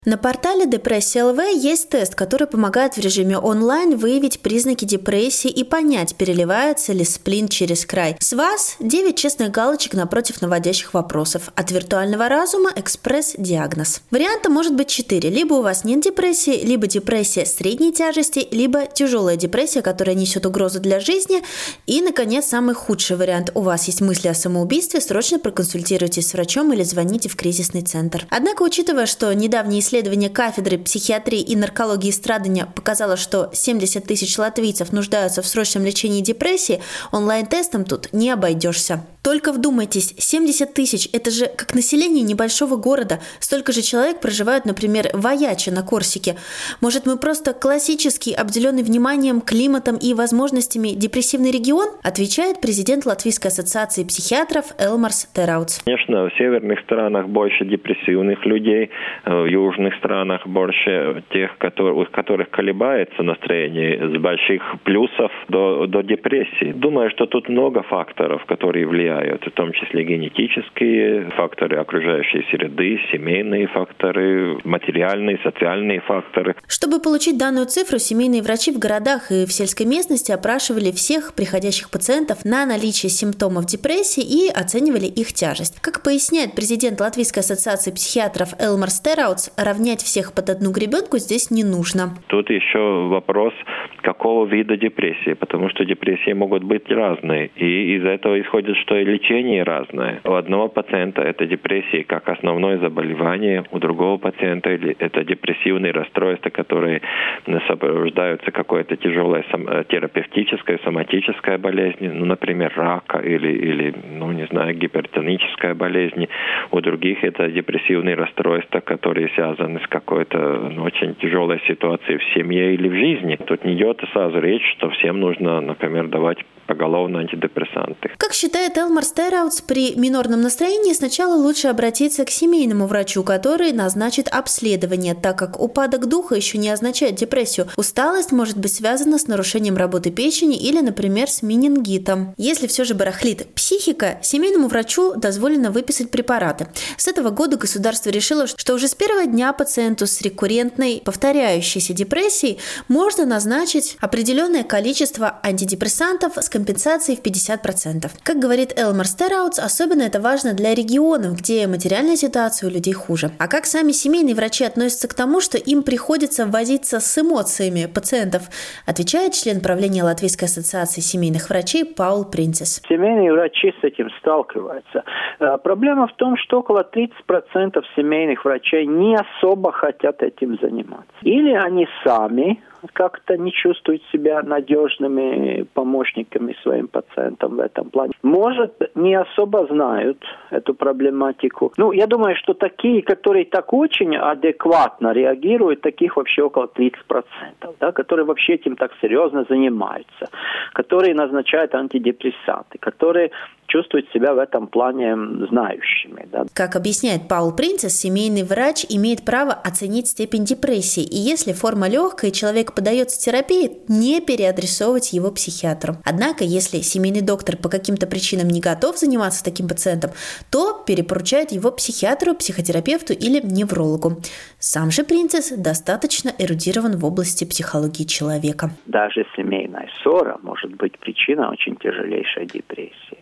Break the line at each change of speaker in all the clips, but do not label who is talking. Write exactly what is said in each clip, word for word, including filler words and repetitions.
На портале Депрессия точка эл ви есть тест, который помогает в режиме онлайн выявить признаки депрессии и понять, переливается ли сплин через край. С вас девять честных галочек напротив наводящих вопросов. От виртуального разума экспресс-диагноз. Варианта может быть четыре. Либо у вас нет депрессии, либо депрессия средней тяжести, либо тяжелая депрессия, которая несет угрозу для жизни. И, наконец, самый худший вариант. У вас есть мысли о самоубийстве, срочно проконсультируйтесь с врачом или звоните в кризисный центр. Однако, учитывая, что недавние Исследование кафедры психиатрии и наркологии и страдания показало, что семьдесят тысяч латвийцев нуждаются в срочном лечении депрессии, онлайн-тестом тут не обойдешься. Только вдумайтесь, семьдесят тысяч – это же как население небольшого города. Столько же человек проживают, например, в Аяче на Корсике. Может, мы просто классический, обделенный вниманием, климатом и возможностями депрессивный регион? Отвечает президент Латвийской ассоциации психиатров Элмарс Терауц.
Конечно, в северных странах больше депрессивных людей, в южных странах больше тех, у которых колебается настроение, с больших плюсов до, до депрессии. Думаю, что тут много факторов, которые влияют. В том числе генетические факторы, окружающей среды, семейные факторы, материальные, социальные факторы.
Чтобы получить данную цифру, семейные врачи в городах и в сельской местности опрашивали всех приходящих пациентов на наличие симптомов депрессии и оценивали их тяжесть. Как поясняет президент Латвийской ассоциации психиатров Элмарс Терауц, равнять всех под одну гребенку здесь не нужно.
Тут еще вопрос, какого вида депрессии, потому что депрессии могут быть разные, и из этого исходит, что и лечение разное. У одного пациента это депрессия как основное заболевание, у другого пациента это депрессивные расстройства, которые сопровождаются какой-то тяжелой терапевтической, соматической болезнью, ну, например, рака или, или, ну, не знаю, гипертоническая болезнь. У других это депрессивные расстройства, которые связаны с какой-то ну, очень тяжелой ситуацией в семье или в жизни. Тут не идет сразу речь, что всем нужно, например, давать поголовно антидепрессанты.
Как считает Элмарс Терауц, при минорном настроении сначала лучше обратиться к семейному врачу, который назначит обследование, так как упадок духа еще не означает депрессию. Усталость может быть связана с нарушением работы печени или, например, с менингитом. Если все же барахлит психика, семейному врачу дозволено выписать препараты. С этого года государство решило, что уже с первого дня пациенту с рекуррентной, повторяющейся депрессией можно назначить определенное количество антидепрессантов с компенсацией в пятьдесят процентов. Как говорит Элмарс Терауц, особенно это важно для регионов, где материальная ситуация у людей хуже. А как сами семейные врачи относятся к тому, что им приходится возиться с эмоциями пациентов, отвечает член правления Латвийской ассоциации семейных врачей Паул Принцес.
Семейные врачи с этим сталкиваются. Проблема в том, что около тридцать процентов семейных врачей не особо хотят этим заниматься. Или они сами как-то не чувствуют себя надежными помощниками своим пациентам в этом плане. Может, не особо знают эту проблематику. Ну, я думаю, что такие, которые так очень адекватно реагируют, таких вообще около тридцать процентов, да, которые вообще этим так серьезно занимаются, которые назначают антидепрессанты, которые чувствуют себя в этом плане знающими. Да.
Как объясняет Паул Принцес, семейный врач имеет право оценить степень депрессии, и если форма легкая, человек подается терапии, не переадресовывать его психиатру. Однако, если семейный доктор по каким-то причинам не готов заниматься таким пациентом, то перепоручает его психиатру, психотерапевту или неврологу. Сам же Принцес достаточно эрудирован в области психологии человека.
Даже семейная ссора может быть причиной очень тяжелейшей депрессии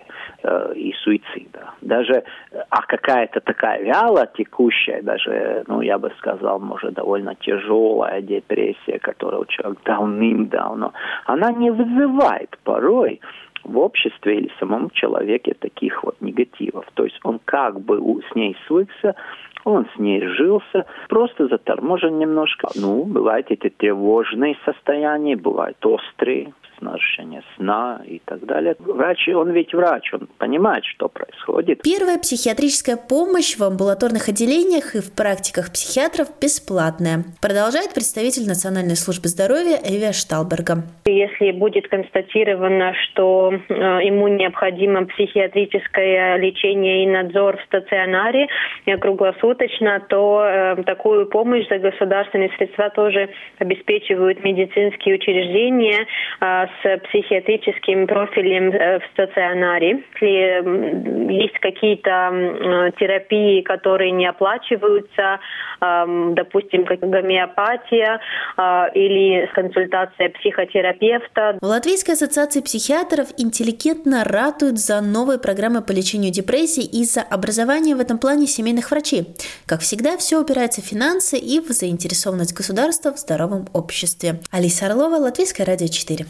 и суицида. Даже, а какая-то такая вяло текущая, даже, ну, я бы сказал, может, довольно тяжелая депрессия, которая у человека давным-давно, она не вызывает порой в обществе или в самом человеке таких вот негативов. То есть он как бы с ней свыкся, он с ней жился, просто заторможен немножко. Ну, бывают эти тревожные состояния, бывают острые, нарушение сна и так далее. Врач, он ведь врач, он понимает, что происходит.
Первая психиатрическая помощь в амбулаторных отделениях и в практиках психиатров бесплатная, продолжает представитель Национальной службы здоровья Эвия Шталберга.
Если будет констатировано, что э, ему необходимо психиатрическое лечение и надзор в стационаре э, круглосуточно, то э, такую помощь за государственные средства тоже обеспечивают медицинские учреждения. Э, с психиатрическим профилем в стационаре. Если есть какие-то терапии, которые не оплачиваются, допустим, как гомеопатия или консультация психотерапевта.
В Латвийской ассоциации психиатров интеллигентно ратуют за новые программы по лечению депрессии и за образование в этом плане семейных врачей. Как всегда, все упирается в финансы и в заинтересованность государства в здоровом обществе. Алиса Орлова, Латвийское радио четыре.